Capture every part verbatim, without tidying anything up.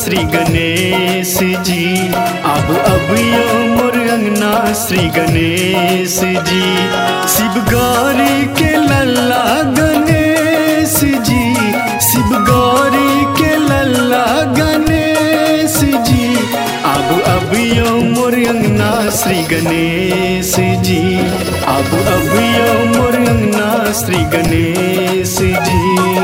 श्री गणेश जी। अब अब यो मोर अंगना श्री गणेश जी। शिव गौरी के लल्ला गणेश जी, शिव गौरी के लल्ला गणेश जी। अब अब यो मोर अंगना श्री गणेश जी। अब अब यो मोर अंगना श्री गणेश जी।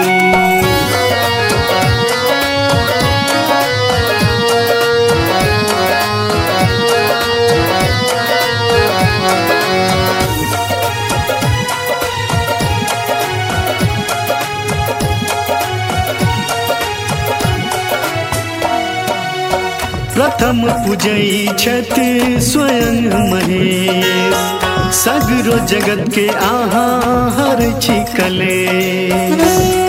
प्रथम पूजई छथि स्वयं महेश, सगरो जगत के आहा हर छी कलेश।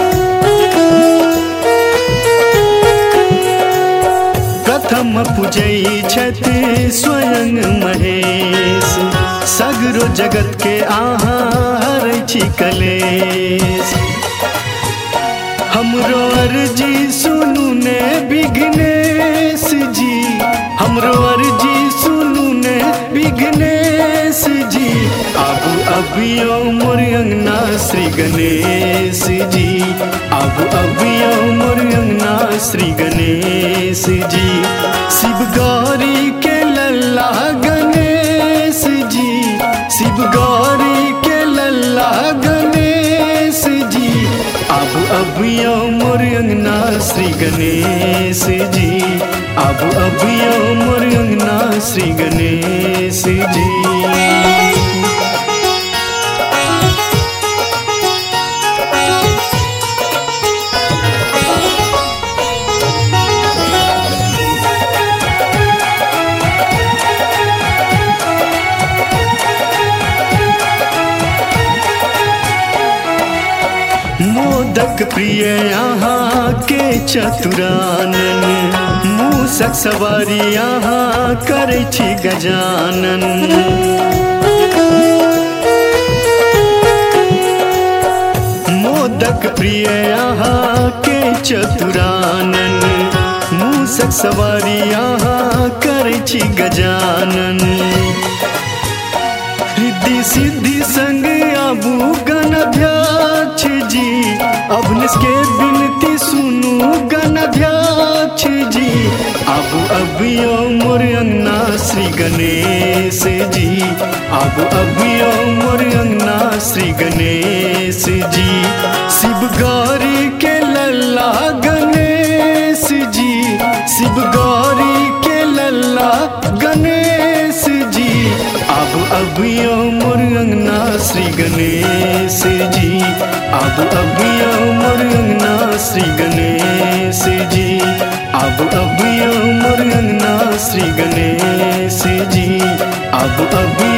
प्रथम पूजई छथि स्वयं महेश, सगरो जगत के आहा हर छी कलेश। हमरो अर्जी सुनू ने विघ्नेश जी, हमरो अर्जी सुनू ने विघ्नेश जी। अब अब यो मोर अंगना श्री गणेश जी। अब अब यो मोर अंगना श्री गणेश जी। शिव गौरी के लल्ला गणेश जी, शिव गौरी के लल्ला गणेश जी। अब अब यो मोर अंगना श्री गणेश जी। अब अब यो मोर अंगना श्री गणेश जी। मोदक प्रिय यहाँ के चतुरानन, मूसक सवारी यहाँ करे छी गजानन। मोदक प्रिय यहाँ के चतुरानन, मूसक सवारी यहाँ करे छी गजानन। रिद्धि सिद्धि संग आबू गणाध्यक्ष जी, अवनिश के विनती सुनू गणाध्यक्ष जी। अब अब यो मोर अंगना श्री गणेश जी। अब अब यो मोर अंगना श्री गणेश जी। शिव गौरी के लल्ला गणेश जी, शिव गौरी के लल्ला गणेश जी। अब अब यो मोर अंगना श्री गणेश जी। अब अब यो मोर अंगना श्री गणेश जी। अब अब यो मोर अंगना श्री गणेश जी। अब अब